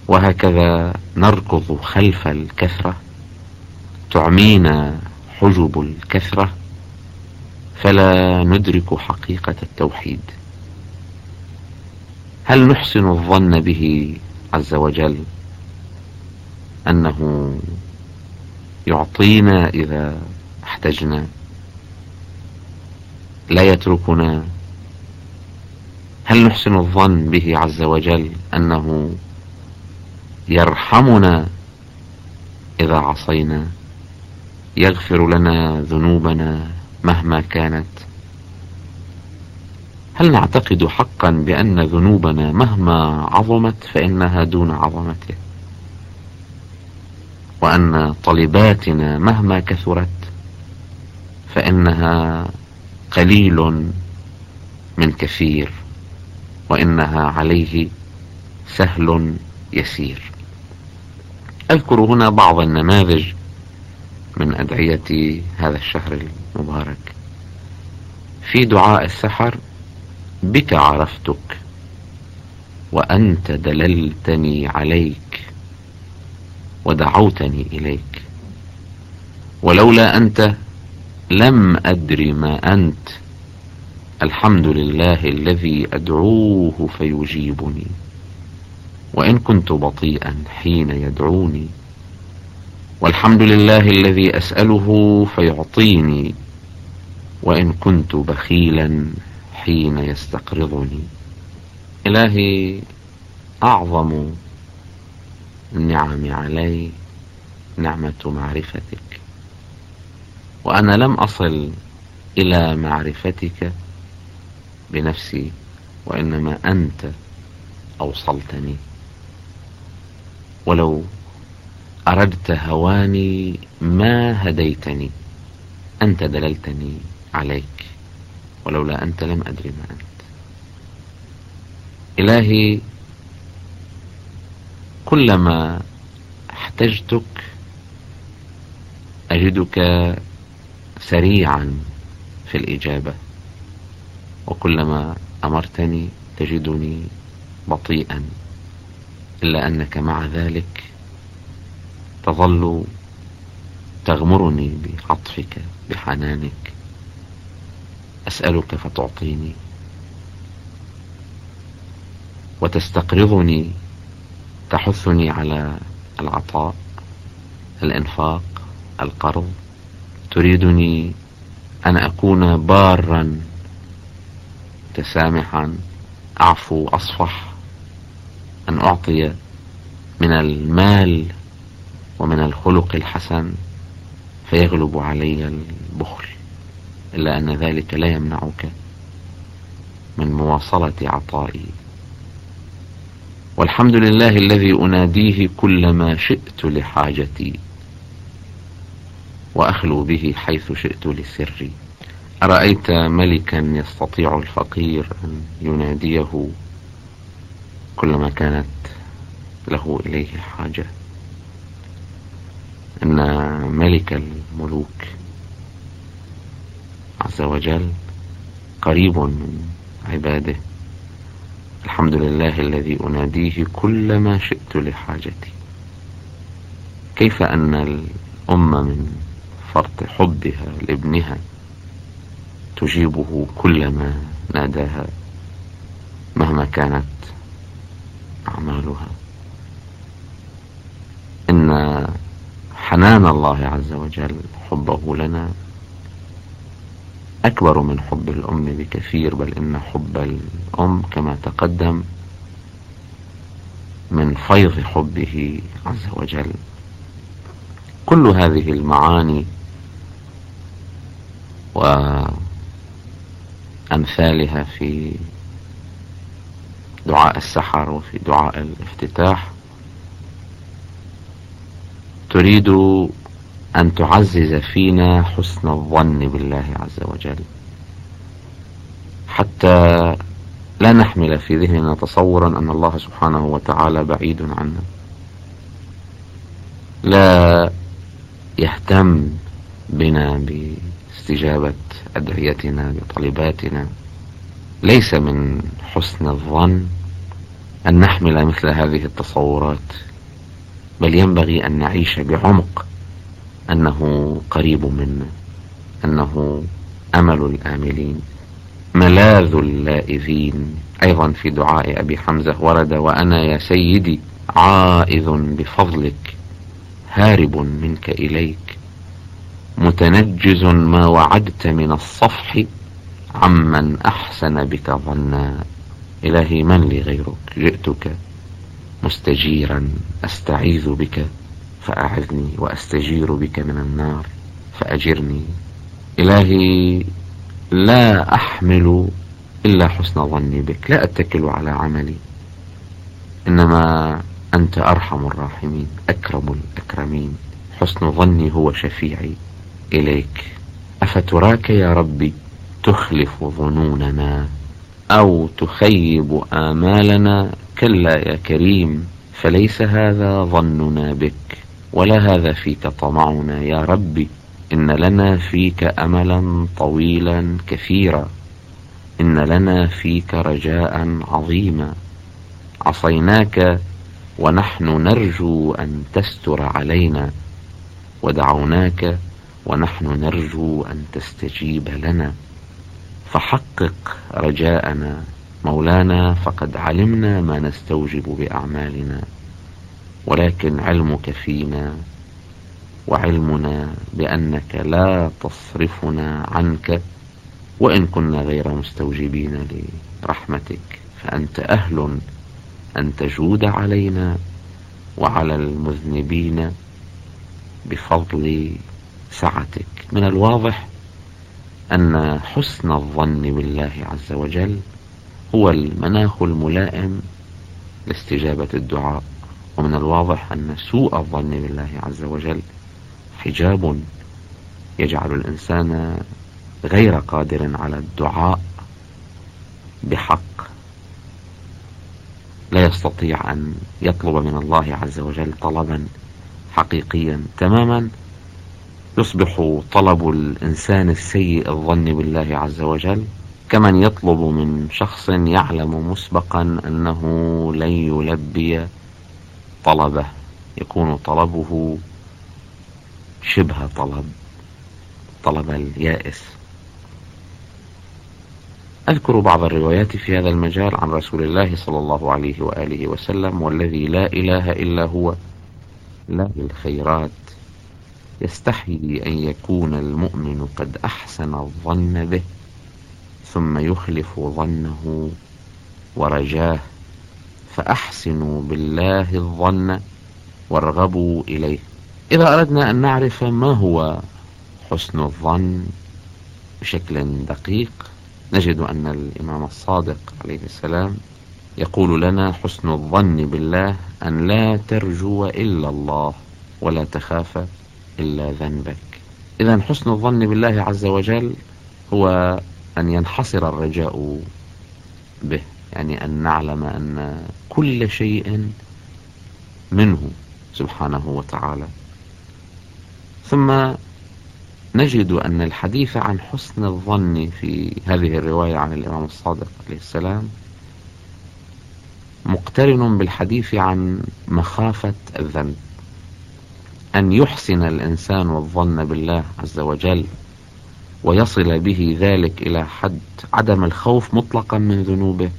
وهكذا نركض خلف الكثرة تعمينا حجب الكثرة فلا ندرك حقيقة التوحيد. هل نحسن الظن به عز وجل أنه يعطينا إذا احتجنا، لا يتركنا؟ هل نحسن الظن به عز وجل أنه يرحمنا إذا عصينا، يغفر لنا ذنوبنا مهما كانت؟ هل نعتقد حقا بأن ذنوبنا مهما عظمت فإنها دون عظمته، وأن طلباتنا مهما كثرت فإنها قليل من كثير، وإنها عليه سهل يسير؟ أذكر هنا بعض النماذج من أدعية هذا الشهر المبارك. في دعاء السحر: بك عرفتك وأنت دللتني عليك ودعوتني إليك، ولولا أنت لم أدر ما أنت، الحمد لله الذي أدعوه فيجيبني، وإن كنت بطيئا حين يدعوني، والحمد لله الذي أسأله فيعطيني، وإن كنت بخيلا حين يستقرضني. إلهي، أعظم النعم علي نعمة معرفتك، وأنا لم أصل إلى معرفتك بنفسي، وإنما أنت أوصلتني. ولو أردت هواني ما هديتني، أنت دللتني عليك، ولولا أنت لم أدري ما أنت. إلهي، كلما احتجتك أجدك سريعا في الإجابة، وكلما أمرتني تجدني بطيئا، إلا أنك مع ذلك تظل تغمرني بعطفك بحنانك. أسألك فتعطيني، وتستقرضني تحثني على العطاء، الإنفاق، القرض. تريدني أن أكون بارا متسامحا، أعفو أصفح، أن أعطي من المال ومن الخلق الحسن فيغلب علي البخل، إلا أن ذلك لا يمنعك من مواصلة عطائي. والحمد لله الذي أناديه كلما شئت لحاجتي، وأخلو به حيث شئت لسري. أرأيت ملكا يستطيع الفقير أن يناديه كلما كانت له إليه حاجة؟ إن ملك الملوك عز وجل قريب من عباده. الحمد لله الذي أناديه كلما شئت لحاجتي. كيف أن الأمة من فرط حبها لابنها تجيبه كلما ناداها مهما كانت أعمالها؟ إن حنان الله عز وجل، حبه لنا أكبر من حب الأم بكثير، بل إن حب الأم كما تقدم من فيض حبه عز وجل. كل هذه المعاني وأمثالها في دعاء السحر وفي دعاء الافتتاح تريد أن تعزز فينا حسن الظن بالله عز وجل، حتى لا نحمل في ذهننا تصورا أن الله سبحانه وتعالى بعيد عنا، لا يهتم بنا باستجابة أدعيتنا بطلباتنا. ليس من حسن الظن أن نحمل مثل هذه التصورات، بل ينبغي أن نعيش بعمق أنه قريب منا، أنه أمل الآملين، ملاذ اللائذين. أيضا في دعاء أبي حمزة ورد: وأنا يا سيدي عائذ بفضلك هارب منك إليك، متنجز ما وعدت من الصفح عمن أحسن بك ظنا. إلهي من لي غيرك، جئتك مستجيرا أستعيذ بك فأعذني، وأستجير بك من النار فأجرني. إلهي لا أحمل إلا حسن ظني بك، لا أتكل على عملي، إنما أنت أرحم الراحمين أكرم الأكرمين، حسن ظني هو شفيعي إليك. أفتراك يا ربي تخلف ظنوننا أو تخيب آمالنا؟ كلا يا كريم، فليس هذا ظننا بك ولا هذا فيك طمعنا يا ربي. إن لنا فيك أملا طويلا كثيرا، إن لنا فيك رجاء عظيما، عصيناك ونحن نرجو أن تستر علينا، ودعوناك ونحن نرجو أن تستجيب لنا، فحقق رجاءنا مولانا، فقد علمنا ما نستوجب بأعمالنا، ولكن علمك فينا وعلمنا بأنك لا تصرفنا عنك، وإن كنا غير مستوجبين لرحمتك، فأنت أهل أن تجود علينا وعلى المذنبين بفضل سعتك. من الواضح أن حسن الظن بالله عز وجل هو المناخ الملائم لاستجابة الدعاء، ومن الواضح أن سوء الظن بالله عز وجل حجاب يجعل الإنسان غير قادر على الدعاء بحق، لا يستطيع أن يطلب من الله عز وجل طلبا حقيقيا تماما. يصبح طلب الإنسان السيء الظن بالله عز وجل كمن يطلب من شخص يعلم مسبقا أنه لن يلبي طلبه، يكون طلبه شبه طلب اليائس. أذكر بعض الروايات في هذا المجال عن رسول الله صلى الله عليه وآله وسلم: والذي لا إله إلا هو لا الخيرات، يستحيي أن يكون المؤمن قد أحسن الظن به ثم يخلف ظنه ورجاه، فأحسنوا بالله الظن وارغبوا إليه. إذا أردنا أن نعرف ما هو حسن الظن بشكل دقيق، نجد أن الإمام الصادق عليه السلام يقول لنا: حسن الظن بالله أن لا ترجو إلا الله ولا تخاف إلا ذنبك. إذن حسن الظن بالله عز وجل هو أن ينحصر الرجاء به، يعني أن نعلم أن كل شيء منه سبحانه وتعالى. ثم نجد أن الحديث عن حسن الظن في هذه الرواية عن الإمام الصادق عليه السلام مقترن بالحديث عن مخافة الذنب، أن يحسن الإنسان الظن بالله عز وجل ويصل به ذلك إلى حد عدم الخوف مطلقا من ذنوبه،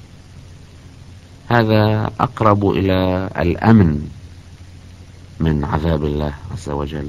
هذا أقرب إلى الأمن من عذاب الله عز وجل،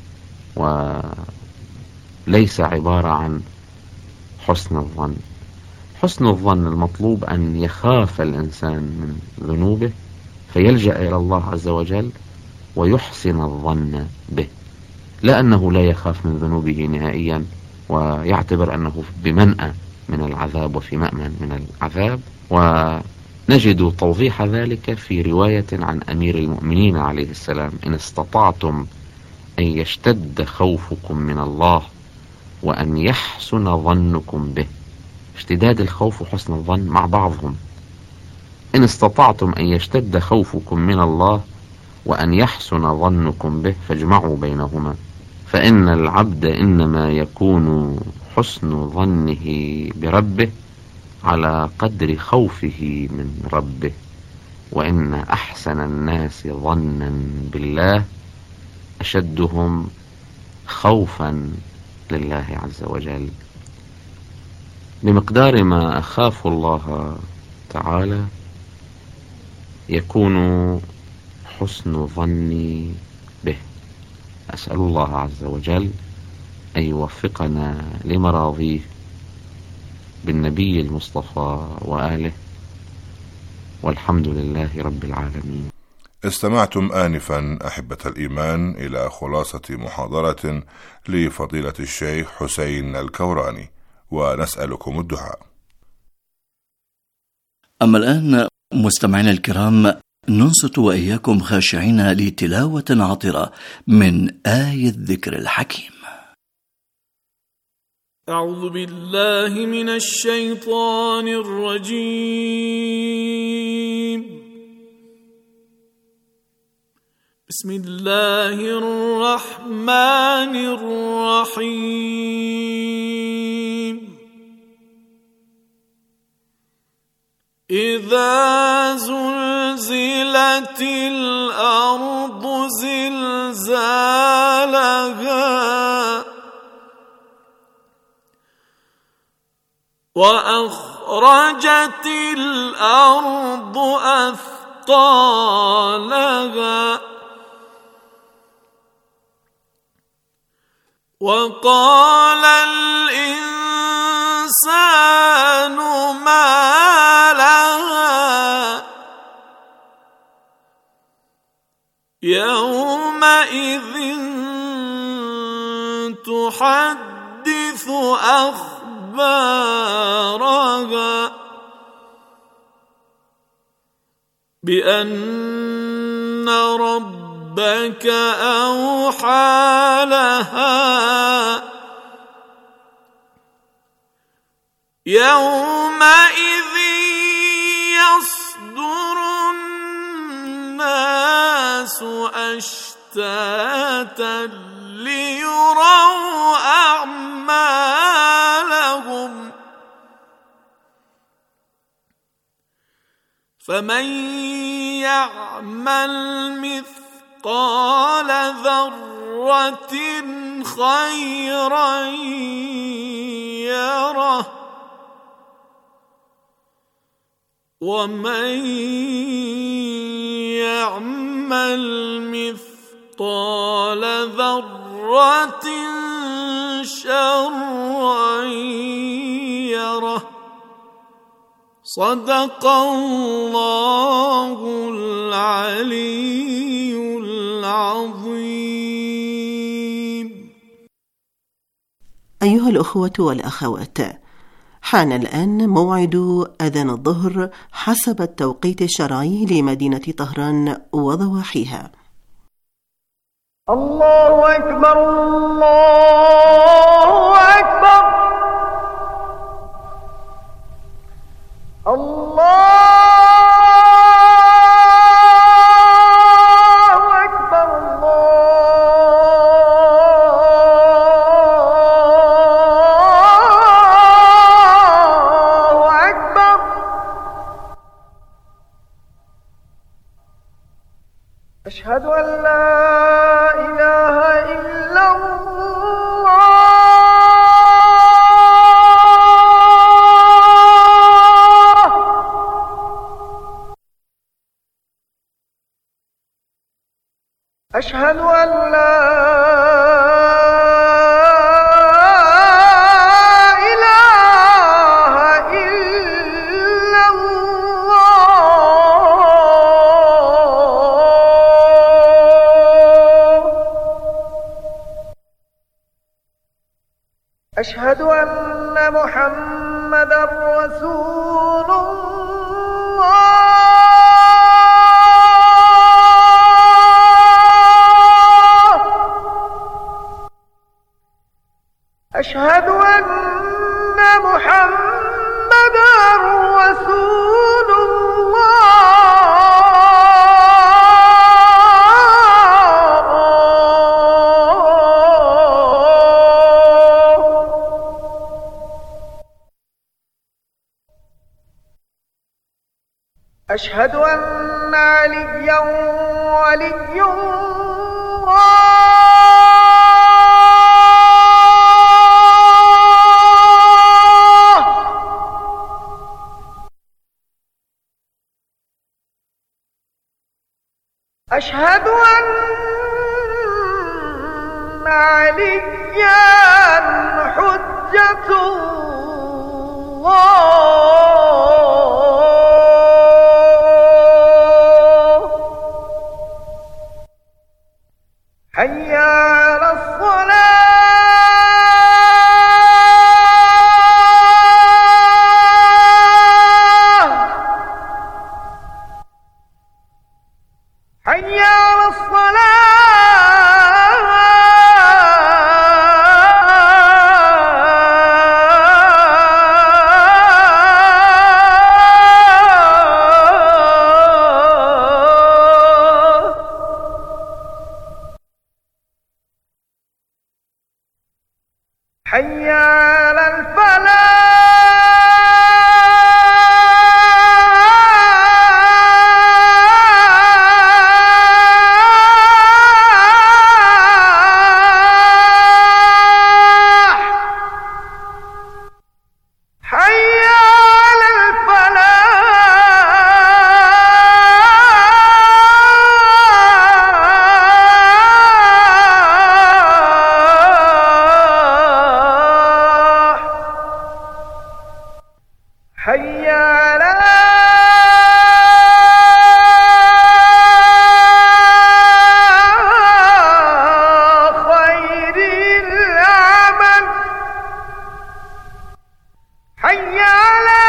وليس عبارة عن حسن الظن. حسن الظن المطلوب أن يخاف الإنسان من ذنوبه فيلجأ إلى الله عز وجل ويحسن الظن به، لا أنه لا يخاف من ذنوبه نهائيا ويعتبر أنه بمنأى من العذاب وفي مأمن من العذاب. ونجد توضيح ذلك في رواية عن أمير المؤمنين عليه السلام: إن استطعتم أن يشتد خوفكم من الله وأن يحسن ظنكم به. اشتداد الخوف وحسن الظن مع بعضهم. إن استطعتم أن يشتد خوفكم من الله وأن يحسن ظنكم به فاجمعوا بينهما، فإن العبد إنما يكون حسن ظنه بربه على قدر خوفه من ربه، وإن أحسن الناس ظنا بالله أشدهم خوفا لله عز وجل. بمقدار ما أخاف الله تعالى يكون حسن ظني به. أسأل الله عز وجل أن يوفقنا لمراضيه بالنبي المصطفى وآله، والحمد لله رب العالمين. استمعتم آنفا أحبة الإيمان إلى خلاصة محاضرة لفضيلة الشيخ حسين الكوراني، ونسألكم الدعاء. أما الآن مستمعينا الكرام، ننصت وإياكم خاشعين لتلاوة عطرة من آية الذكر الحكيم. أعوذ بالله من الشيطان الرجيم. بسم الله الرحمن الرحيم. إذا زلزلت الأرض زلزالها وأخرجت الأرض أثقالها وقال الإنسان ما لها يومئذ تحدث أخبارها بأن ربك أوحى لها يومئذ يصدر الناس أشتاتا ليروا أعمالهم فمن يعمل مثقال ذرة خيرا يره ومن يعمل مثقال ذرة شرا يره. صدق الله العلي العظيم. أيها الأخوة والأخوات، حان الآن موعد أذان الظهر حسب التوقيت الشرعي لمدينة طهران وضواحيها. الله أكبر الله أكبر الله أشهد أن لا إله إلا الله أشهد أن لا أشهد أن محمدًا رسول الله أشهد أن محمدًا رسول أشهد أن عليا ولي الله أشهد أن عليا حجة الله حي على الصلاة حي على الصلاة حي على الفلاح حي على الفلاح حي على خير العمل حي على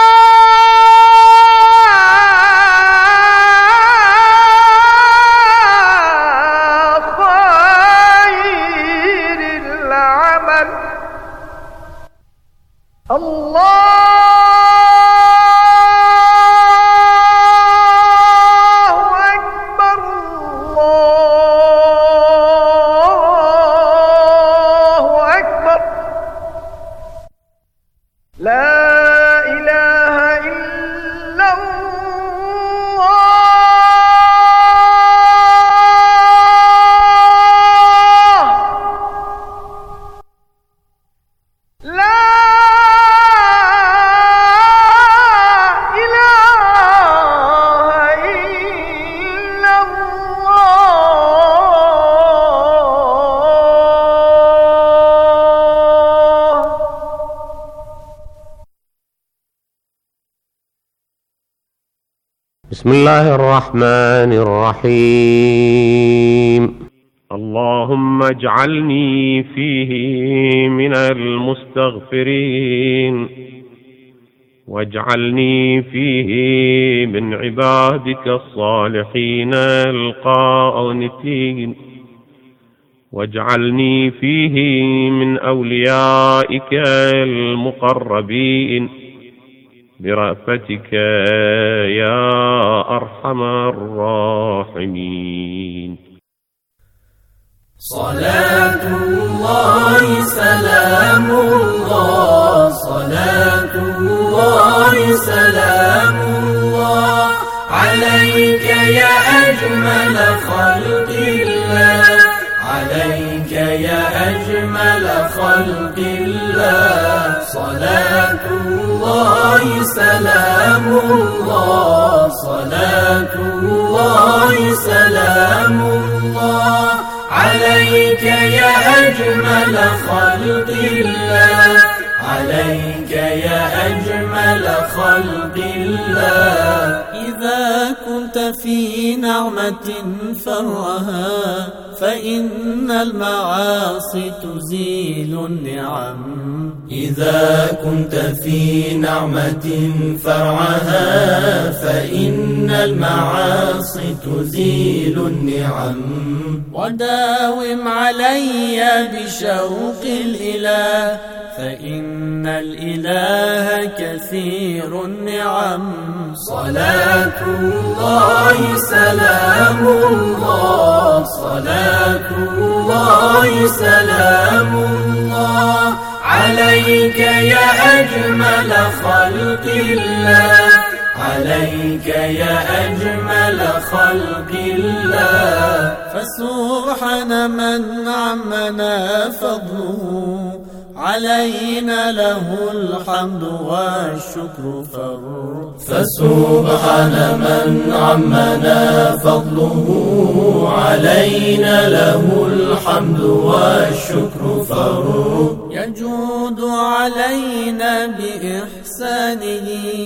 خير العمل الله أكبر الله أكبر لا إله إلا الله لا إله إلا الله بسم الله الرحمن الرحيم اللهم اجعلني فيه من المستغفرين واجعلني فيه من عبادك الصالحين القانتين واجعلني فيه من أوليائك المقربين برأفتك يا أرحم الراحمين. صلاة الله سلام الله صلاة الله سلام الله عليك يا أجمل خلق الله عليك يا أجمل خلق الله صلاة الله سلام الله صلاة الله سلام الله عليك يا أجمل خلق الله عليك يا أجمل خلق الله إذا كنت في نعمة فرها فإن المعاصي تزيل النعم إذا كنت في نعمة فرعها فإن المعاصي تزيل النعم وداوم علي بشوق الإله فإن الإله كثير النعم صلاة الله سلام الله صلاة الله سلام الله عليك يا أجمل خلق الله عليك يا أجمل خلق الله. فسبحان من عمنا فضله، علينا له الحمد والشكر فرد. فسبحان من عمنا فضله، علينا له الحمد والشكر فرد. يجود علينا بإحسانه،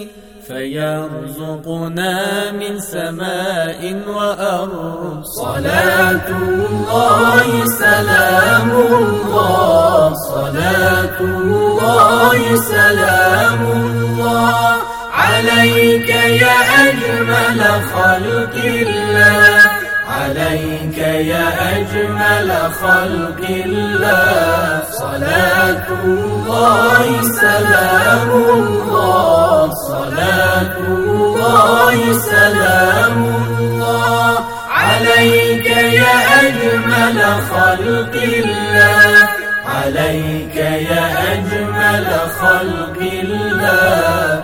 فيرزقنا من سماء وأرض. صلاة الله سلام الله، صلاة الله سلام الله، عليك يا أجمل خلق الله، عليك يا أجمل خلق الله. صلاة الله سلام الله، صلاة الله سلام الله، عليك يا أجمل خلق الله، عليك يا أجمل خلق الله.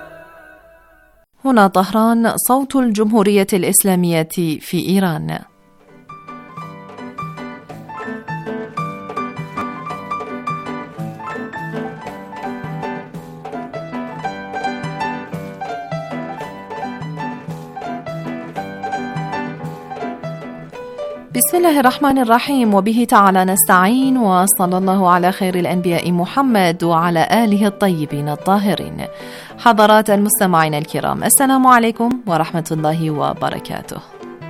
هنا طهران، صوت الجمهورية الإسلامية في إيران. بسم الله الرحمن الرحيم، وبه تعالى نستعين، وصلى الله على خير الأنبياء محمد وعلى آله الطيبين الطاهرين. حضرات المستمعين الكرام، السلام عليكم ورحمة الله وبركاته.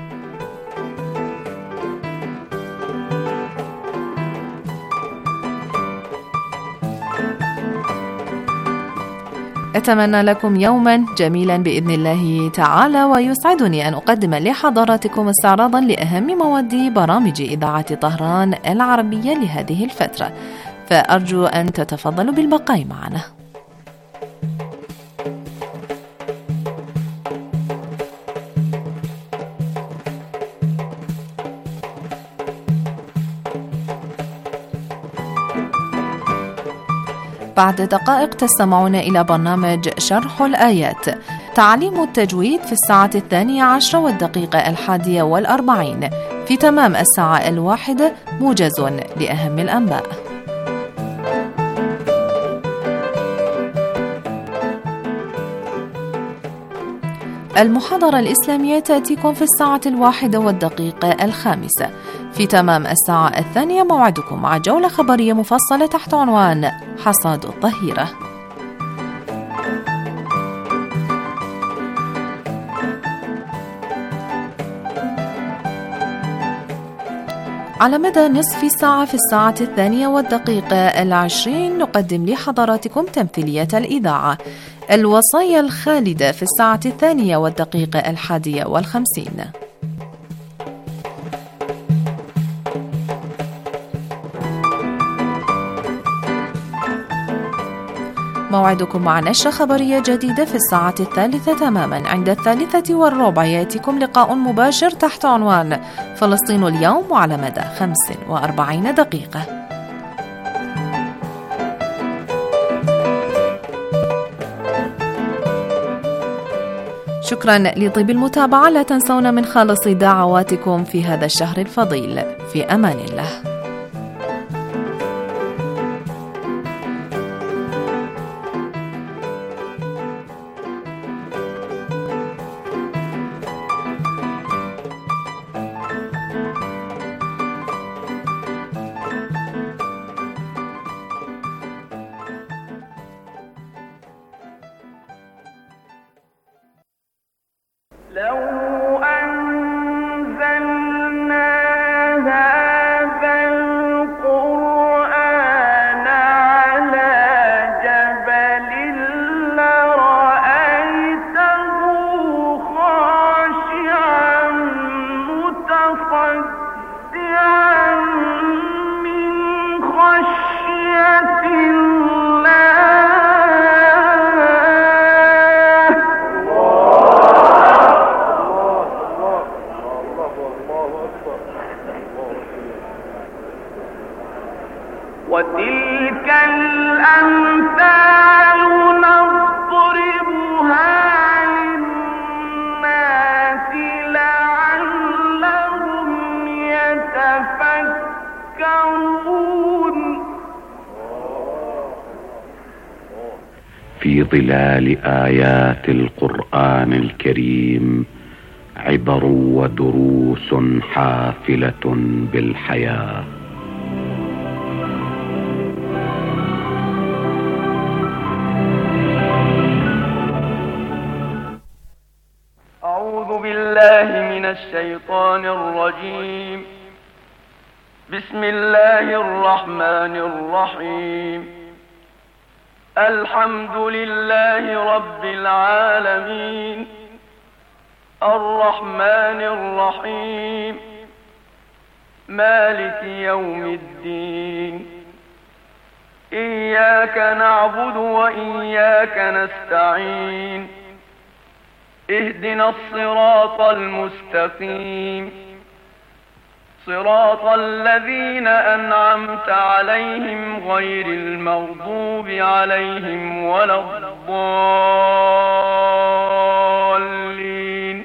أتمنى لكم يوما جميلا بإذن الله تعالى، ويسعدني أن أقدم لحضراتكم استعراضا لأهم مواد برامج إذاعة طهران العربية لهذه الفترة، فأرجو أن تتفضلوا بالبقاء معنا. بعد دقائق تستمعون إلى برنامج شرح الآيات، تعليم التجويد في الساعة 12:01 و40. في تمام الساعة 1 موجز لأهم الأنباء. المحاضرة الإسلامية تأتيكم في الساعة 1:05. في تمام الساعة 2 موعدكم مع جولة خبرية مفصلة تحت عنوان حصاد الظهيرة. على مدى نصف ساعة في الساعة 2:20 نقدم لحضراتكم تمثيلية الإذاعة، الوصايا الخالدة في الساعة 2:51. موعدكم مع نشرة خبرية جديدة في الساعة 3 تماما. عند 3:15 يأتيكم لقاء مباشر تحت عنوان فلسطين اليوم، وعلى مدى 45 دقيقة. شكرا لطيب المتابعة، لا تنسونا من خالص دعواتكم في هذا الشهر الفضيل. في أمان الله. لو أنزلنا هذا القرآن على جبل لرأيته خاشعا متصدعا من خشية وتلك الأمثال نضربها للناس في ظلال آيات القرآن الكريم عبر ودروس حافلة بالحياة. أعوذ بالله من الشيطان الرجيم. بسم الله الرحمن الرحيم. الحمد لله رب العالمين الرحمن الرحيم مالك يوم الدين. إياك نعبد وإياك نستعين. اهدنا الصراط المستقيم صراط الذين أنعمت عليهم غير المغضوب عليهم ولا الضالين.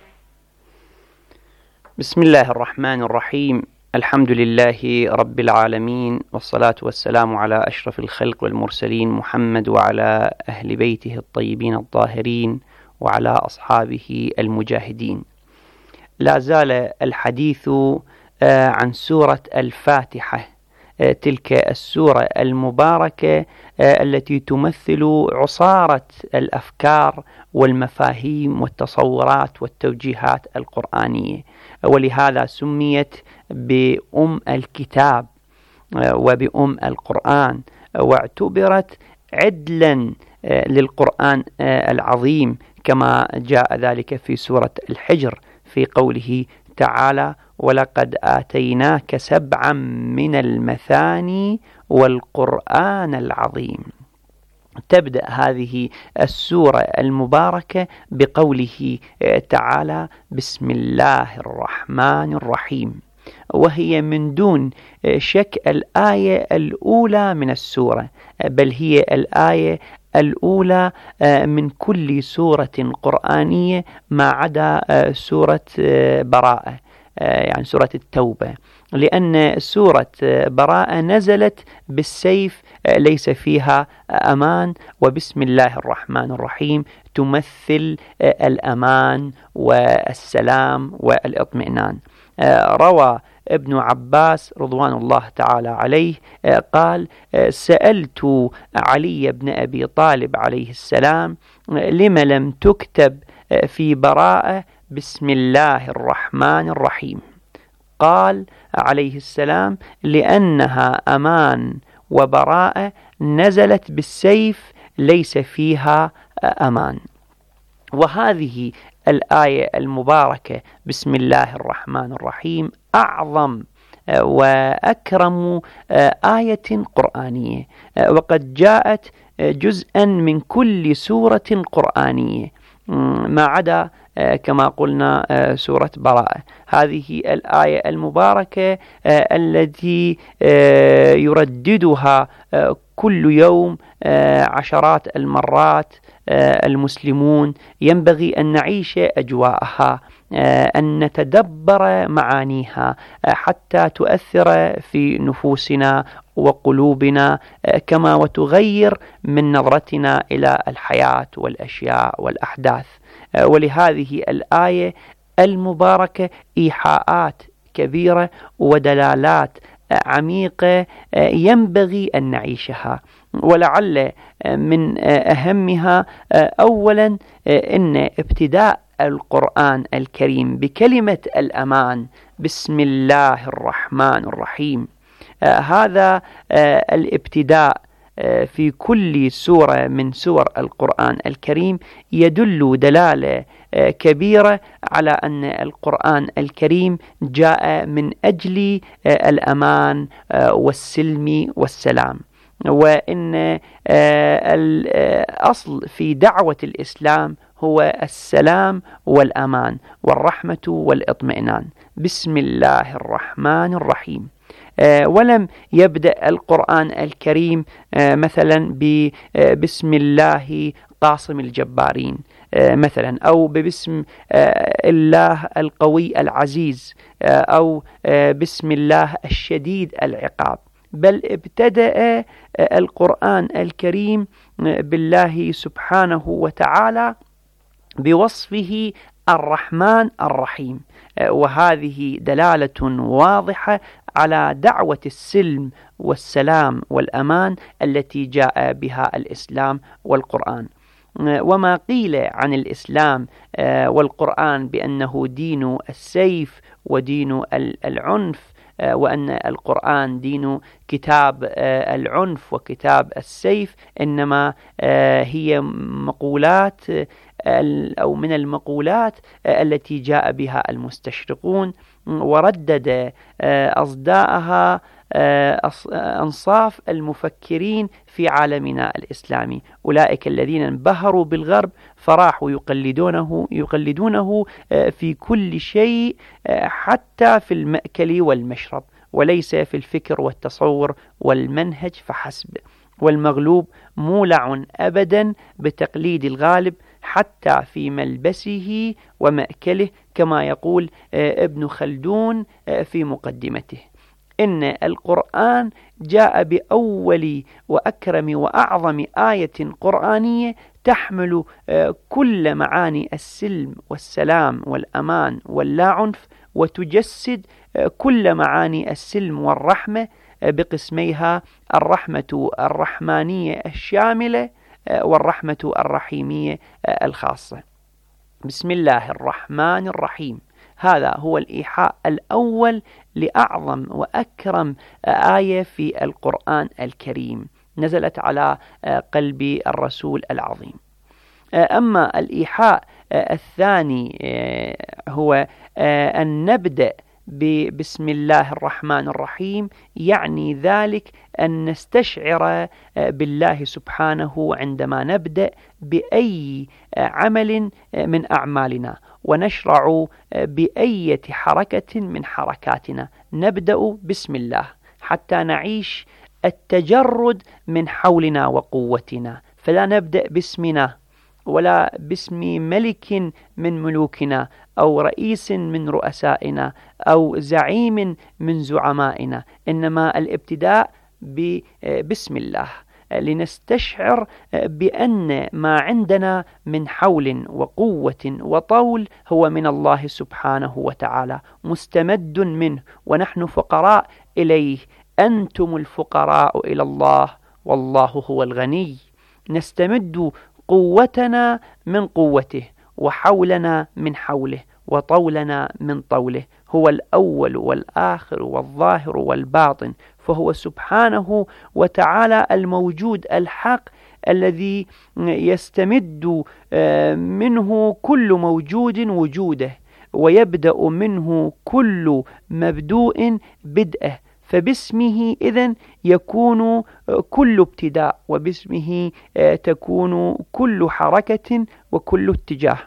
بسم الله الرحمن الرحيم. الحمد لله رب العالمين، والصلاة والسلام على أشرف الخلق والمرسلين محمد وعلى أهل بيته الطيبين الطاهرين وعلى أصحابه المجاهدين. لا زال الحديث عن سورة الفاتحة، تلك السورة المباركة التي تمثل عصارة الأفكار والمفاهيم والتصورات والتوجيهات القرآنية، ولهذا سميت بأم الكتاب وبأم القرآن، واعتبرت عدلا للقرآن العظيم كما جاء ذلك في سورة الحجر في قوله تعالى: ولقد آتيناك 7 من المثاني والقرآن العظيم. تبدأ هذه السورة المباركة بقوله تعالى: بسم الله الرحمن الرحيم، وهي من دون شك الآية الأولى من السورة، بل هي الآية الأولى من كل سورة قرآنية ما عدا سورة براءة، يعني سورة التوبة، لأن سورة براءة نزلت بالسيف ليس فيها أمان، وبسم الله الرحمن الرحيم تمثل الأمان والسلام والاطمئنان. روى ابن عباس رضوان الله تعالى عليه قال: سألت علي بن أبي طالب عليه السلام: لم لم تكتب في براءة بسم الله الرحمن الرحيم؟ قال عليه السلام: لأنها أمان، وبراءة نزلت بالسيف ليس فيها أمان. وهذه الآية المباركة بسم الله الرحمن الرحيم أعظم وأكرم آية قرآنية، وقد جاءت جزءا من كل سورة قرآنية ما عدا كما قلنا سورة براءة. هذه الآية المباركة التي يرددها كل يوم عشرات المرات المسلمون، ينبغي أن نعيش أجواءها، أن نتدبر معانيها حتى تؤثر في نفوسنا وقلوبنا، كما وتغير من نظرتنا إلى الحياة والأشياء والأحداث. ولهذه الآية المباركة إيحاءات كبيرة ودلالات عميقة ينبغي أن نعيشها، ولعل من أهمها أولا أن ابتداء القرآن الكريم بكلمة الأمان بسم الله الرحمن الرحيم. هذا الابتداء في كل سورة من سور القرآن الكريم يدل دلالة كبيرة على أن القرآن الكريم جاء من أجل الأمان والسلم والسلام، وإن الأصل في دعوة الإسلام هو السلام والأمان والرحمة والاطمئنان. بسم الله الرحمن الرحيم. ولم يبدأ القرآن الكريم مثلا بسم الله قاصم الجبارين مثلا، أو ببسم الله القوي العزيز، أو بسم الله الشديد العقاب. بل ابتدأ القرآن الكريم بالله سبحانه وتعالى بوصفه الرحمن الرحيم، وهذه دلالة واضحة على دعوة السلم والسلام والأمان التي جاء بها الإسلام والقرآن. وما قيل عن الإسلام والقرآن بأنه دين السيف ودين العنف، وأن القرآن دين كتاب العنف وكتاب السيف، إنما هي مقولات أو من المقولات التي جاء بها المستشرقون، وردد أصداءها أنصاف المفكرين في عالمنا الإسلامي، أولئك الذين انبهروا بالغرب فراحوا يقلدونه في كل شيء، حتى في المأكل والمشرب، وليس في الفكر والتصور والمنهج فحسب. والمغلوب مولع أبدا بتقليد الغالب حتى في ملبسه ومأكله، كما يقول ابن خلدون في مقدمته: إن القرآن جاء بأول وأكرم وأعظم آية قرآنية تحمل كل معاني السلم والسلام والأمان واللا عنف، وتجسد كل معاني السلم والرحمة بقسميها: الرحمة الرحمانية الشاملة والرحمة الرحيمية الخاصة. بسم الله الرحمن الرحيم، هذا هو الإيحاء الأول لأعظم وأكرم آية في القرآن الكريم نزلت على قلب الرسول العظيم. أما الإيحاء الثاني هو أن نبدأ بسم الله الرحمن الرحيم، يعني ذلك أن نستشعر بالله سبحانه عندما نبدأ بأي عمل من أعمالنا، ونشرع بأية حركة من حركاتنا نبدأ بسم الله، حتى نعيش التجرد من حولنا وقوتنا، فلا نبدأ باسمنا ولا باسم ملك من ملوكنا أو رئيس من رؤسائنا أو زعيم من زعمائنا، إنما الابتداء بسم الله، لنستشعر بأن ما عندنا من حول وقوة وطول هو من الله سبحانه وتعالى، مستمد منه، ونحن فقراء إليه. أنتم الفقراء إلى الله والله هو الغني. نستمد قوتنا من قوته، وحولنا من حوله، وطولنا من طوله. هو الأول والآخر والظاهر والباطن، فهو سبحانه وتعالى الموجود الحق الذي يستمد منه كل موجود وجوده، ويبدأ منه كل مبدوء بدءه، فباسمه إذن يكون كل ابتداء، وباسمه تكون كل حركة وكل اتجاه.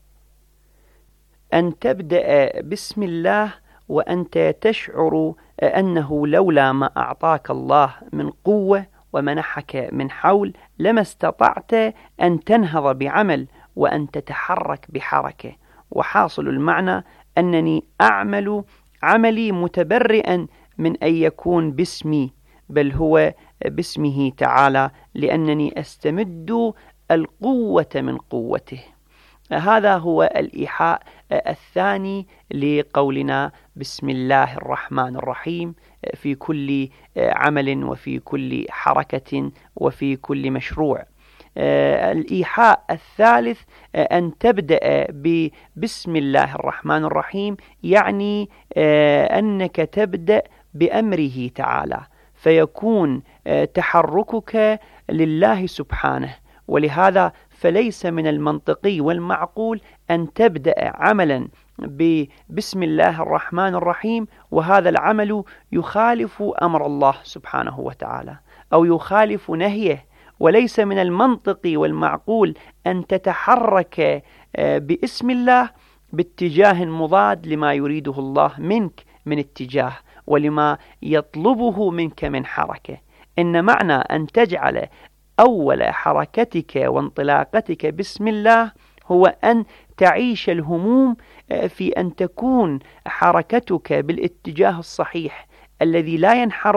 أن تبدأ بسم الله وأنت تشعر أنه لولا ما أعطاك الله من قوة ومنحك من حول لما استطعت أن تنهض بعمل وأن تتحرك بحركة. وحاصل المعنى أنني أعمل عملي متبرئا من أن يكون باسمي، بل هو باسمه تعالى، لأنني أستمد القوة من قوته. هذا هو الإيحاء الثاني لقولنا بسم الله الرحمن الرحيم في كل عمل وفي كل حركة وفي كل مشروع. الإيحاء الثالث أن تبدأ بسم الله الرحمن الرحيم، يعني أنك تبدأ بأمره تعالى، فيكون تحركك لله سبحانه. ولهذا فليس من المنطقي والمعقول أن تبدأ عملا بسم الله الرحمن الرحيم وهذا العمل يخالف أمر الله سبحانه وتعالى أو يخالف نهيه. وليس من المنطقي والمعقول أن تتحرك باسم الله باتجاه مضاد لما يريده الله منك من اتجاه ولما يطلبه منك من حركة. إن معنى أن تجعل أول حركتك وانطلاقتك بسم الله هو أن تعيش الهموم في أن تكون حركتك بالاتجاه الصحيح الذي لا ينحرف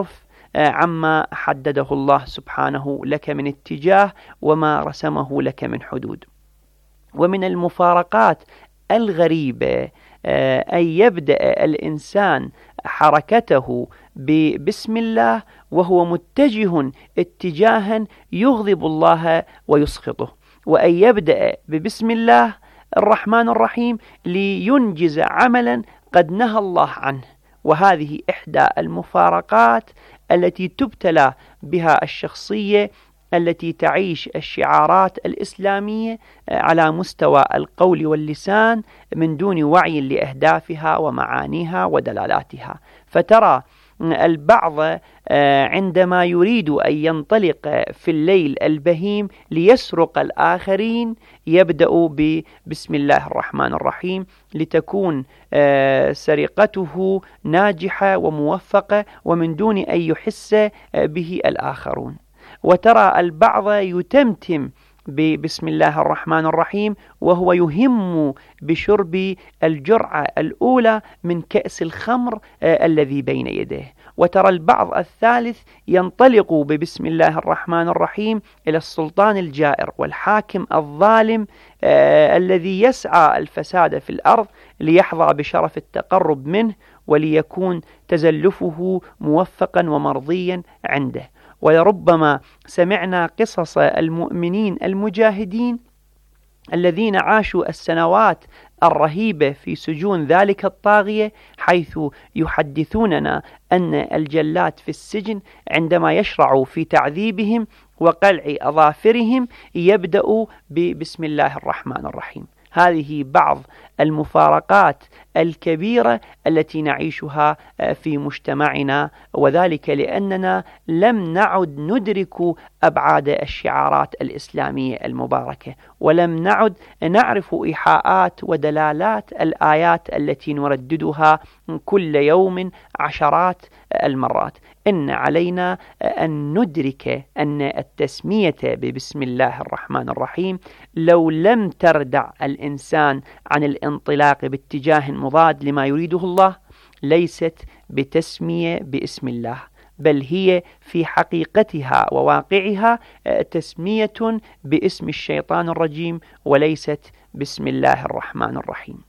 عما حدده الله سبحانه لك من اتجاه وما رسمه لك من حدود. ومن المفارقات الغريبة أن يبدأ الإنسان حركته بسم الله وهو متجه اتجاها يغضب الله ويسخطه، وأن يبدأ ببسم الله الرحمن الرحيم لينجز عملا قد نهى الله عنه. وهذه إحدى المفارقات التي تبتلى بها الشخصية التي تعيش الشعارات الإسلامية على مستوى القول واللسان من دون وعي لأهدافها ومعانيها ودلالاتها. فترى البعض عندما يريد أن ينطلق في الليل البهيم ليسرق الآخرين يبدأ بسم الله الرحمن الرحيم لتكون سرقته ناجحة وموفقة ومن دون أن يحس به الآخرون. وترى البعض يتمتم بسم الله الرحمن الرحيم وهو يهم بشرب الجرعة الأولى من كأس الخمر الذي بين يديه. وترى البعض الثالث ينطلق ببسم الله الرحمن الرحيم إلى السلطان الجائر والحاكم الظالم الذي يسعى الفساد في الأرض ليحظى بشرف التقرب منه وليكون تزلفه موفقا ومرضيا عنده. ولربما سمعنا قصص المؤمنين المجاهدين الذين عاشوا السنوات الرهيبة في سجون ذلك الطاغية، حيث يحدثوننا أن الجلاد في السجن عندما يشرعوا في تعذيبهم وقلع أظافرهم يبدأوا ببسم الله الرحمن الرحيم. هذه بعض المفارقات الكبيرة التي نعيشها في مجتمعنا، وذلك لأننا لم نعد ندرك أبعاد الشعارات الإسلامية المباركة، ولم نعد نعرف إيحاءات ودلالات الآيات التي نرددها كل يوم عشرات المرات. إن علينا أن ندرك أن التسمية ببسم الله الرحمن الرحيم لو لم تردع الإنسان عن الانطلاق باتجاه مضاد لما يريده الله ليست بتسمية باسم الله، بل هي في حقيقتها وواقعها تسمية باسم الشيطان الرجيم وليست بسم الله الرحمن الرحيم.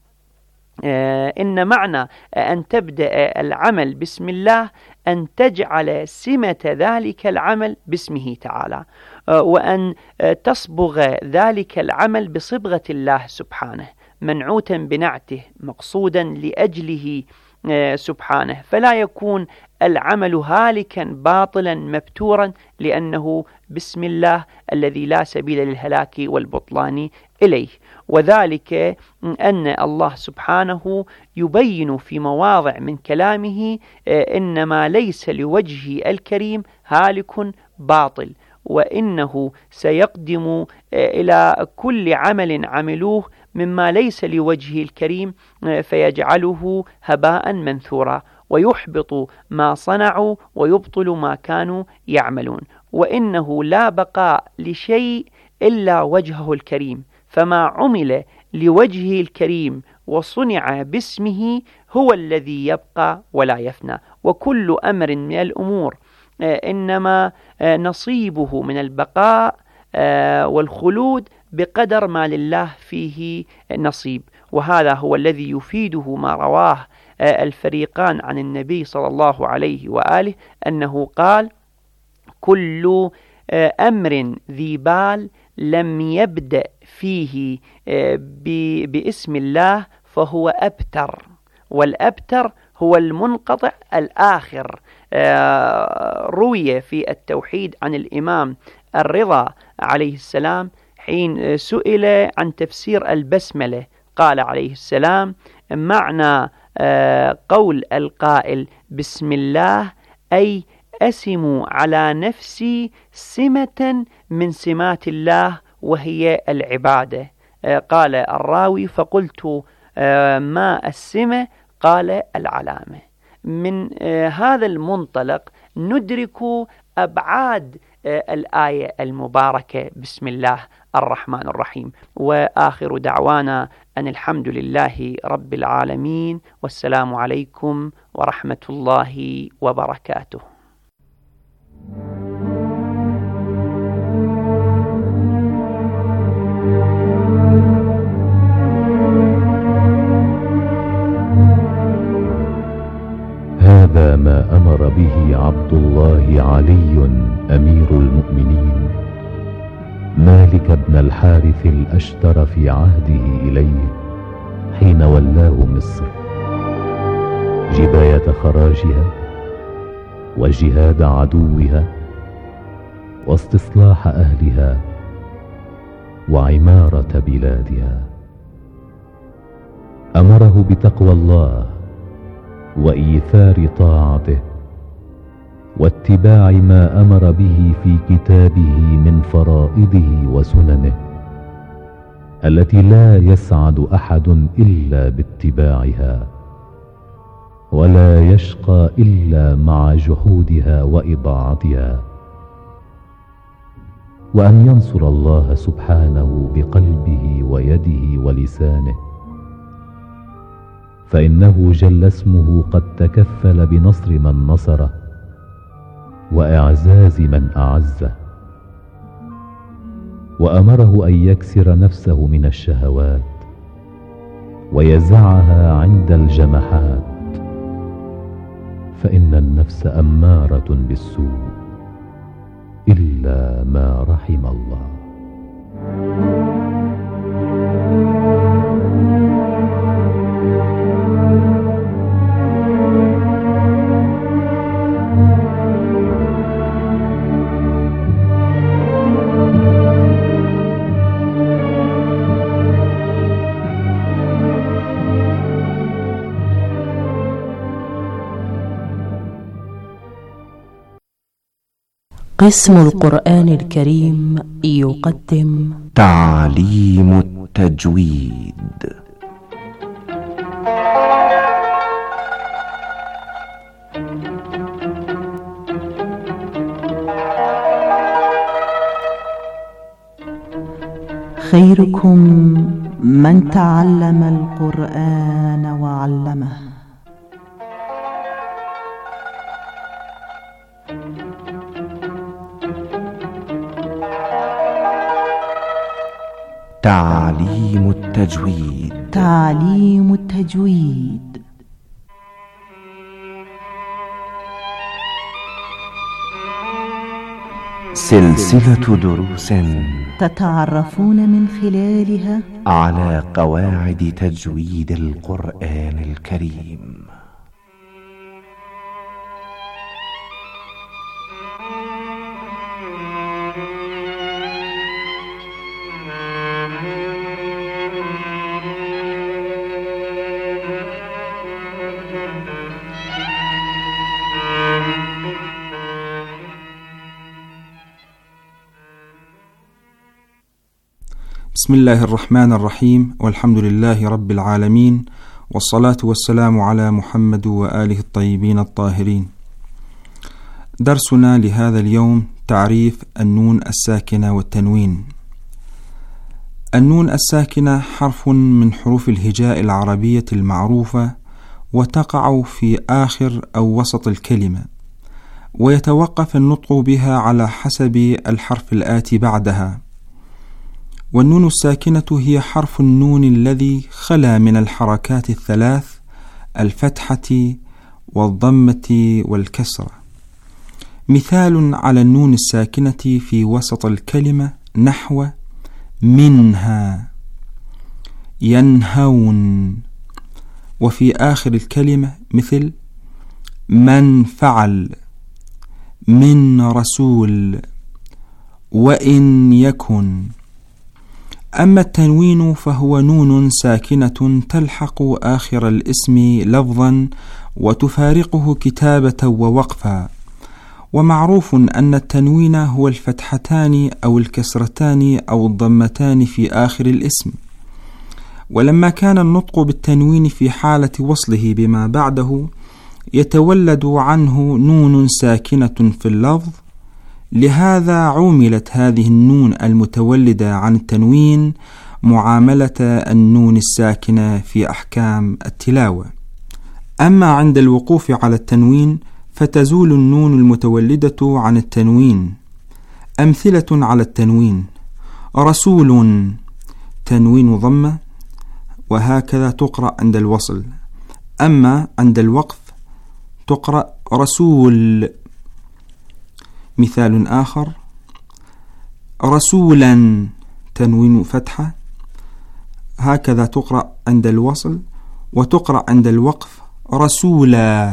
إن معنى أن تبدأ العمل بسم الله أن تجعل سمة ذلك العمل باسمه تعالى، وأن تصبغ ذلك العمل بصبغة الله سبحانه منعوتا بنعته مقصودا لأجله سبحانه، فلا يكون العمل هالكا باطلا مبتورا، لأنه بسم الله الذي لا سبيل للهلاك والبطلان إليه. وذلك أن الله سبحانه يبين في مواضع من كلامه إنما ليس لوجهه الكريم هالك باطل، وإنه سيقدم إلى كل عمل عملوه مما ليس لوجهه الكريم فيجعله هباء منثورا، ويحبط ما صنعوا ويبطل ما كانوا يعملون. وإنه لا بقاء لشيء إلا وجهه الكريم، فما عمل لوجهه الكريم وصنع باسمه هو الذي يبقى ولا يفنى. وكل أمر من الأمور إنما نصيبه من البقاء والخلود بقدر ما لله فيه نصيب. وهذا هو الذي يفيده ما رواه الفريقان عن النبي صلى الله عليه وآله أنه قال: كل أمر ذي بال لم يبدأ فيه باسم الله فهو أبتر، والأبتر هو المنقطع الآخر. روي في التوحيد عن الإمام الرضا عليه السلام حين سئل عن تفسير البسملة قال عليه السلام: معنى قول القائل بسم الله أي أسم على نفسي سمة من سمات الله وهي العبادة. قال الراوي: فقلت ما السمة؟ قال: العلامة. من هذا المنطلق ندرك أبعاد الآية المباركة بسم الله الرحمن الرحيم. وآخر دعوانا أن الحمد لله رب العالمين، والسلام عليكم ورحمة الله وبركاته. هذا ما أمر به عبد الله علي أمير المؤمنين مالك بن الحارث الأشتر في عهده إليه حين ولاه مصر، جباية خراجها وجهاد عدوها واستصلاح أهلها وعمارة بلادها. أمره بتقوى الله وإيثار طاعته واتباع ما أمر به في كتابه من فرائضه وسننه التي لا يسعد أحد إلا باتباعها ولا يشقى إلا مع جحودها وإضاعتها، وأن ينصر الله سبحانه بقلبه ويده ولسانه، فإنه جل اسمه قد تكفل بنصر من نصره وإعزاز من أعزه. وأمره أن يكسر نفسه من الشهوات ويزعها عند الجمحات، فإن النفس أمارة بالسوء إلا ما رحم الله. قسم القرآن الكريم يقدم تعليم التجويد. خيركم من تعلم القرآن وعلمه. تعليم التجويد. تعليم التجويد سلسلة دروس تتعرفون من خلالها على قواعد تجويد القرآن الكريم. بسم الله الرحمن الرحيم، والحمد لله رب العالمين، والصلاة والسلام على محمد وآله الطيبين الطاهرين. درسنا لهذا اليوم تعريف النون الساكنة والتنوين. النون الساكنة حرف من حروف الهجاء العربية المعروفة، وتقع في آخر أو وسط الكلمة، ويتوقف النطق بها على حسب الحرف الآتي بعدها. والنون الساكنة هي حرف النون الذي خلا من الحركات الثلاث الفتحة والضمة والكسرة. مثال على النون الساكنة في وسط الكلمة نحو منها، ينهون. وفي آخر الكلمة مثل من فعل، من رسول، وإن يكن. أما التنوين فهو نون ساكنة تلحق آخر الاسم لفظا وتفارقه كتابة ووقفا. ومعروف أن التنوين هو الفتحتان أو الكسرتان أو الضمتان في آخر الاسم. ولما كان النطق بالتنوين في حالة وصله بما بعده يتولد عنه نون ساكنة في اللفظ، لهذا عُملت هذه النون المتولدة عن التنوين معاملة النون الساكنة في أحكام التلاوة. أما عند الوقوف على التنوين فتزول النون المتولدة عن التنوين. أمثلة على التنوين: رسول، تنوين ضمة، وهكذا تقرأ عند الوصل. أما عند الوقف تقرأ رسول. مثال آخر: رسولا تنوين فتحة، هكذا تقرأ عند الوصل، وتقرأ عند الوقف رسولا.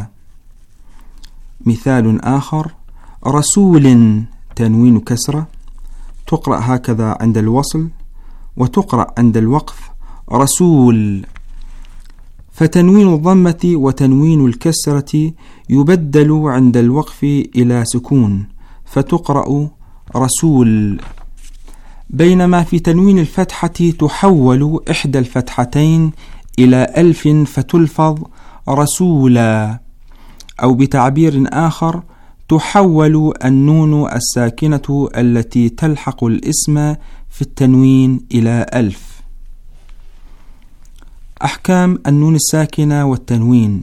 مثال آخر: رسول تنوين كسرة، تقرأ هكذا عند الوصل، وتقرأ عند الوقف رسول. فتنوين الضمة وتنوين الكسرة يبدل عند الوقف إلى سكون، فتقرأ رسول. بينما في تنوين الفتحة تحول إحدى الفتحتين إلى ألف فتلفظ رسولا، أو بتعبير آخر تحول النون الساكنة التي تلحق الاسم في التنوين إلى ألف. أحكام النون الساكنة والتنوين.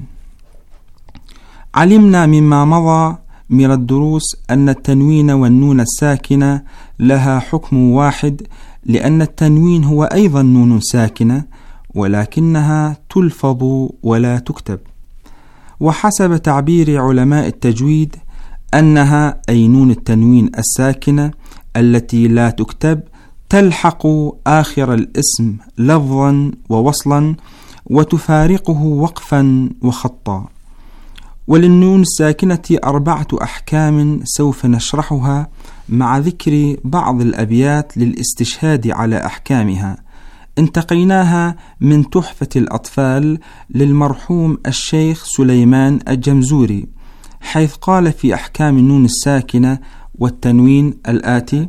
علمنا مما مضى من الدروس أن التنوين والنون الساكنة لها حكم واحد، لأن التنوين هو أيضا نون ساكنة ولكنها تلفظ ولا تكتب. وحسب تعبير علماء التجويد أنها أي نون التنوين الساكنة التي لا تكتب تلحق آخر الاسم لفظا ووصلا وتفارقه وقفا وخطا. وللنون الساكنة 4 أحكام سوف نشرحها مع ذكر بعض الأبيات للاستشهاد على أحكامها، انتقيناها من تحفة الأطفال للمرحوم الشيخ سليمان الجمزوري، حيث قال في أحكام النون الساكنة والتنوين الآتي: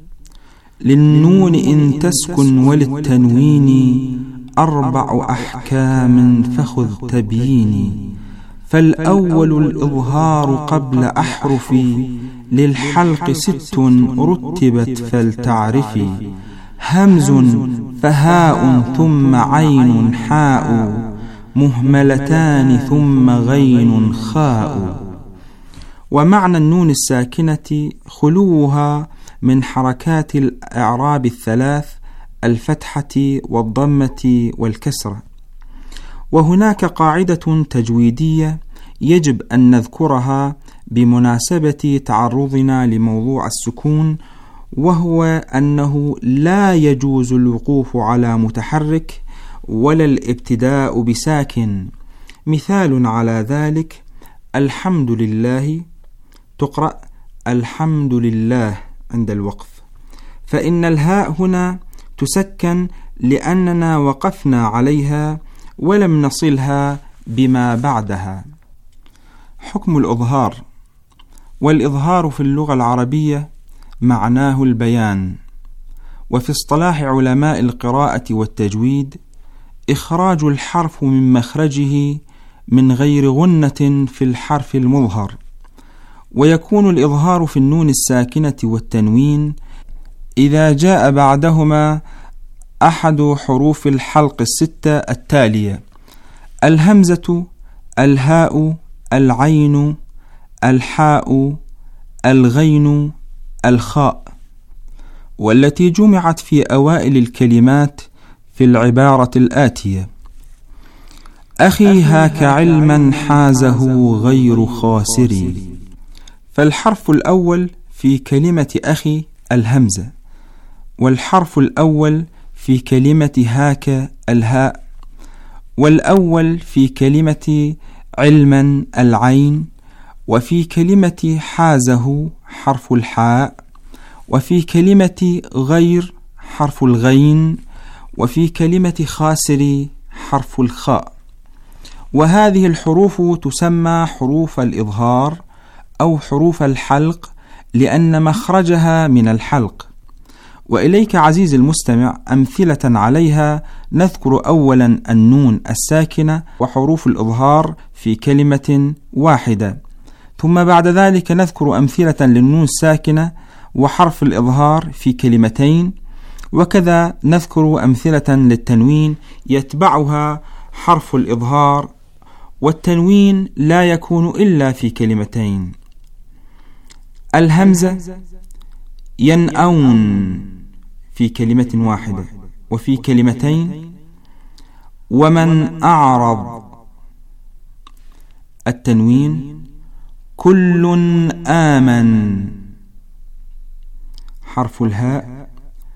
للنون إن تسكن وللتنوين 4 أحكام فخذ تبييني. فالأول الإظهار قبل أحرف، للحلق 6 رتبت فلتعرفي. همز فهاء ثم عين حاء، مهملتان ثم غين خاء. ومعنى النون الساكنة خلوها من حركات الإعراب 3: الفتحة والضمة والكسرة. وهناك قاعدة تجويدية يجب أن نذكرها بمناسبة تعرضنا لموضوع السكون، وهو أنه لا يجوز الوقوف على متحرك ولا الابتداء بساكن. مثال على ذلك: الحمد لله، تقرأ الحمد لله عند الوقف، فإن الهاء هنا تسكن لأننا وقفنا عليها ولم نصلها بما بعدها. حكم الإظهار. والإظهار في اللغة العربية معناه البيان، وفي اصطلاح علماء القراءة والتجويد إخراج الحرف من مخرجه من غير غنة في الحرف المظهر. ويكون الإظهار في النون الساكنة والتنوين إذا جاء بعدهما أحد حروف الحلق 6 التالية: الهمزة، الهاء، العين، الحاء، الغين، الخاء، والتي جمعت في أوائل الكلمات في العبارة الآتية: أخي هاك علما حازه غير خاسري. فالحرف الأول في كلمة أخي الهمزة، والحرف الأول في كلمة هاك الهاء، والأول في كلمة علما العين، وفي كلمة حازه حرف الحاء، وفي كلمة غير حرف الغين، وفي كلمة خاسر حرف الخاء. وهذه الحروف تسمى حروف الإظهار أو حروف الحلق لأن مخرجها من الحلق. وإليك عزيز المستمع أمثلة عليها. نذكر أولا النون الساكنة وحروف الإظهار في كلمة واحدة، ثم بعد ذلك نذكر أمثلة للنون الساكنة وحرف الإظهار في كلمتين، وكذا نذكر أمثلة للتنوين يتبعها حرف الإظهار، والتنوين لا يكون إلا في كلمتين: الهمزة ينأون في كلمة واحدة وفي كلمتين، ومن أعرض. التنوين كل آمن. حرف الهاء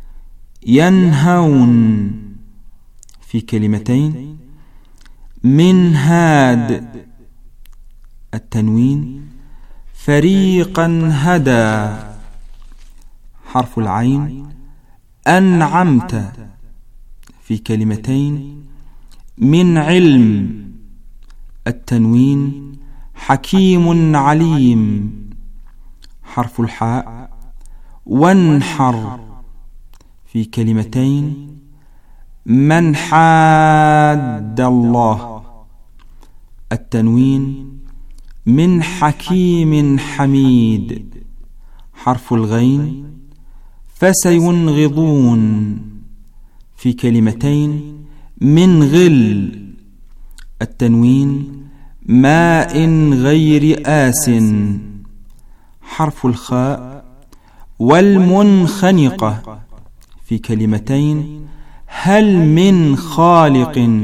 ينهون في كلمتين. من هاد التنوين. فريقا هدى. حرف العين أنعمت في كلمتين. من علم التنوين. حكيم عليم. حرف الحاء وانحر في كلمتين. من حاد الله التنوين. من حكيم حميد. حرف الغين فسينغضون في كلمتين. من غل التنوين. ماء غير آس. حرف الخاء والمنخنقة في كلمتين. هل من خالق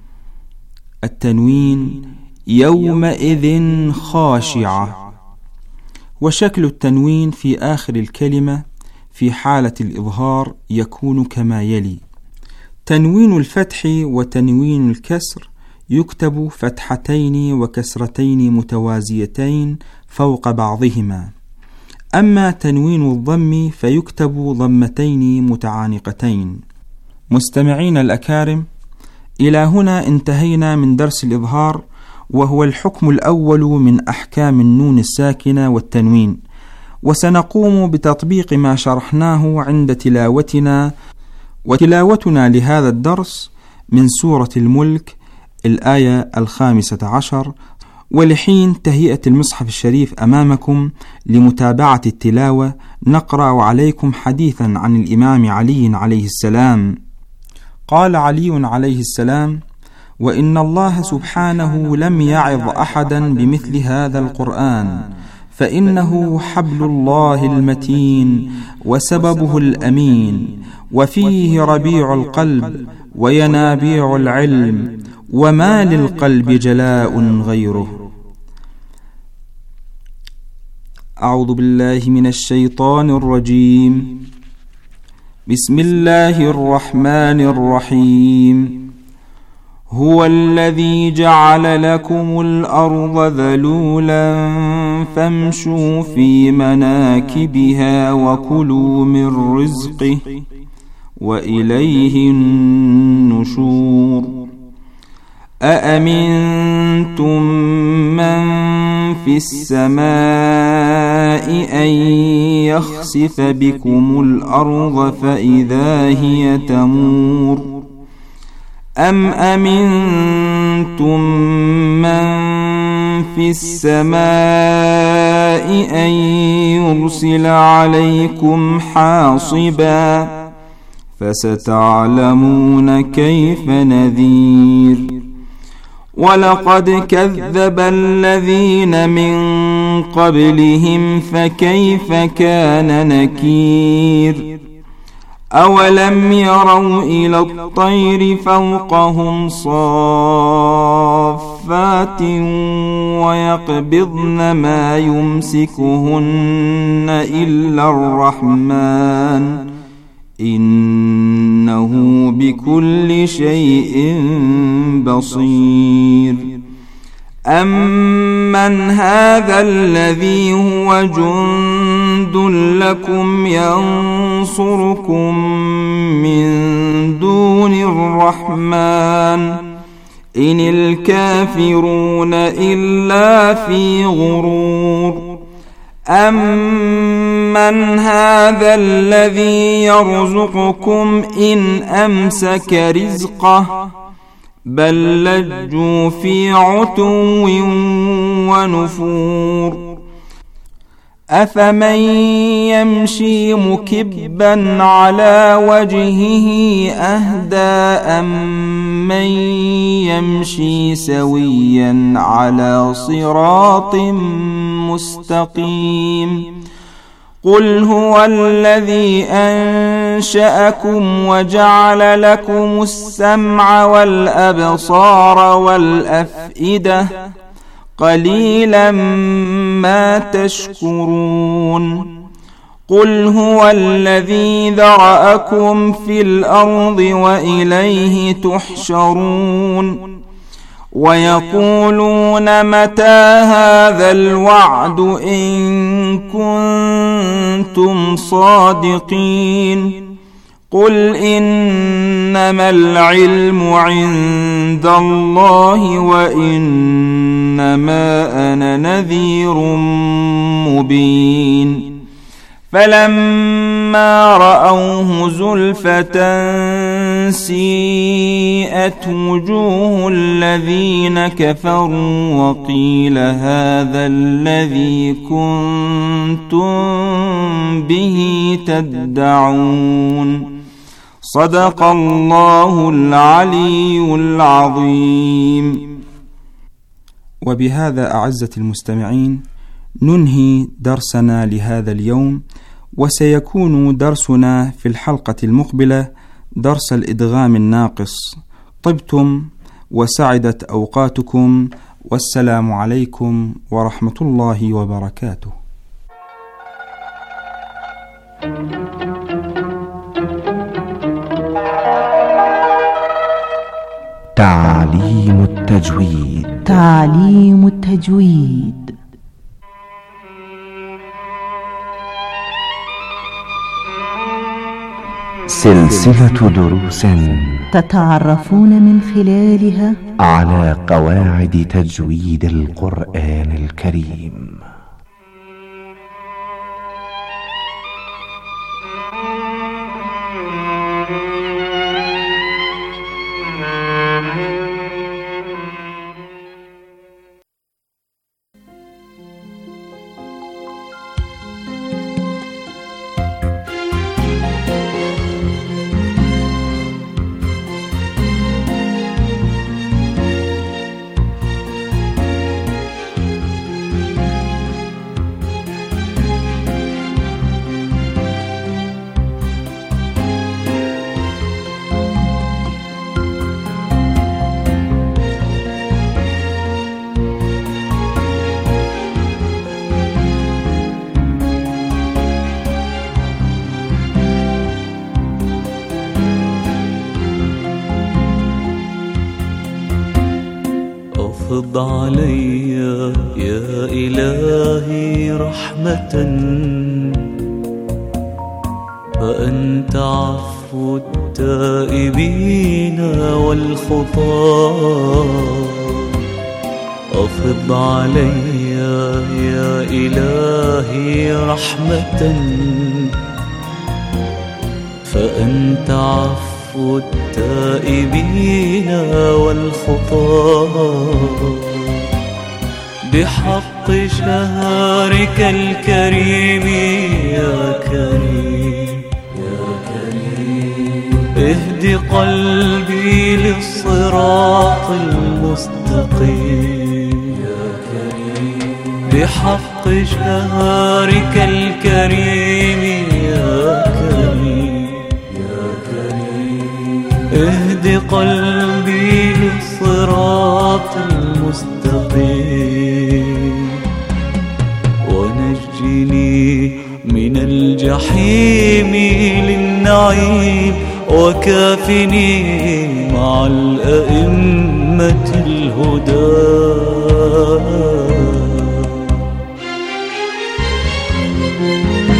التنوين. يومئذ خاشعة. وشكل التنوين في آخر الكلمة في حالة الإظهار يكون كما يلي: تنوين الفتح وتنوين الكسر يكتب فتحتين وكسرتين متوازيتين فوق بعضهما، أما تنوين الضم فيكتب ضمتين متعانقتين. مستمعين الأكارم، إلى هنا انتهينا من درس الإظهار، وهو الحكم الأول من أحكام النون الساكنة والتنوين، وسنقوم بتطبيق ما شرحناه عند تلاوتنا لهذا الدرس من سورة الملك الآية 15. ولحين تهيئة المصحف الشريف أمامكم لمتابعة التلاوة نقرأ عليكم حديثا عن الإمام علي عليه السلام. قال علي عليه السلام: وإن الله سبحانه لم يعظ أحدا بمثل هذا القرآن، فإنه حبل الله المتين وسببه الأمين، وفيه ربيع القلب وينابيع العلم، وما للقلب جلاء غيره. أعوذ بالله من الشيطان الرجيم. بسم الله الرحمن الرحيم. هو الذي جعل لكم الأرض ذلولا فامشوا في مناكبها وكلوا من رزقه وإليه النشور. أأمنتم من في السماء أن يخسف بكم الأرض فإذا هي تمور، أم أمنتم من في السماء أن يرسل عليكم حاصبا فستعلمون كيف نذير. ولقد كذب الذين من قبلهم فكيف كان نكير. أولم يروا إلى الطير فوقهم صافات ويقبضن ما يمسكهن إلا الرحمن إنه بكل شيء بصير. أمن هذا الذي هو جند لكم ينصركم من دون الرحمن إن الكافرون إلا في غرور. أمن هذا الذي يرزقكم إن أمسك رزقه بل لجوا في عتو ونفور. أفمن يمشي مكبا على وجهه أهدى أمن يمشي سويا على صراط مستقيم. قل هو الذي أنشأكم وجعل لكم السمع والأبصار والأفئدة قليلا ما تشكرون قل هو الذي ذرأكم في الأرض وإليه تحشرون ويقولون متى هذا الوعد إن كنتم صادقين قل إنما العلم عند الله وإنما أنا نذير مبين فلما رأوه زلفة سيئت وجوه الذين كفروا وقيل هذا الذي كنتم به تدعون صدق الله العلي العظيم. وبهذا أعزة المستمعين ننهي درسنا لهذا اليوم، وسيكون درسنا في الحلقة المقبلة درس الإدغام الناقص. طبتم وسعدت أوقاتكم، والسلام عليكم ورحمة الله وبركاته. تعليم التجويد. تعليم التجويد سلسلة دروس تتعرفون من خلالها على قواعد تجويد القرآن الكريم. افض علي يا إلهي رحمة، فأنت عفو التائبين والخطاة. أفض علي يا إلهي رحمة، فأنت عفو التائبين والخطاة. بحق شهرك الكريم يا كريم يا كريم، اهد قلبي للصراط المستقيم يا كريم. بحق شهرك الكريم يا كريم يا كريم، اهد قلبي للصراط المستقيم. ونجني من الجحيم للنعيم، وكافني مع الأئمة الهدى.